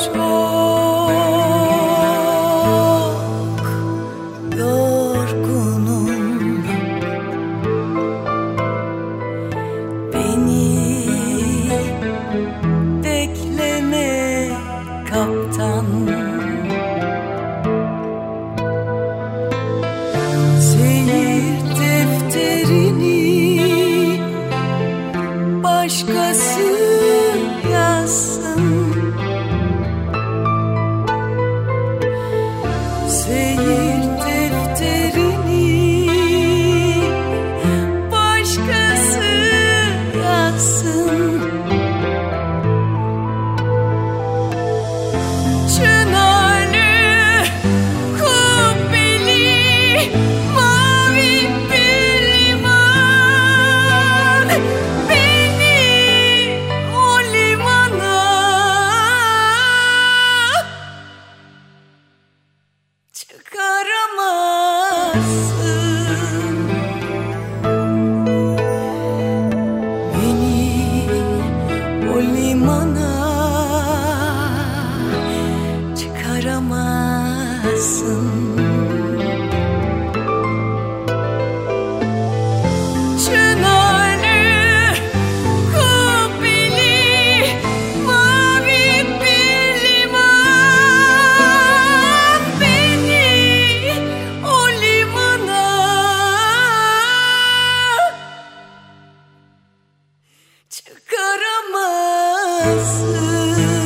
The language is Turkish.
Çok yorgunum, beni bekleme kaptan. Seyir defterini başkası yazsın. Seyir defterini başkası yazsın. Çınarlı, kubbeli, mavi bir liman, beni o limana çıkaramazsın. Beni o limana çıkaramazsın. Çınarlı, kubbeli, mavi bir liman, beni o limana çıkaramazsın.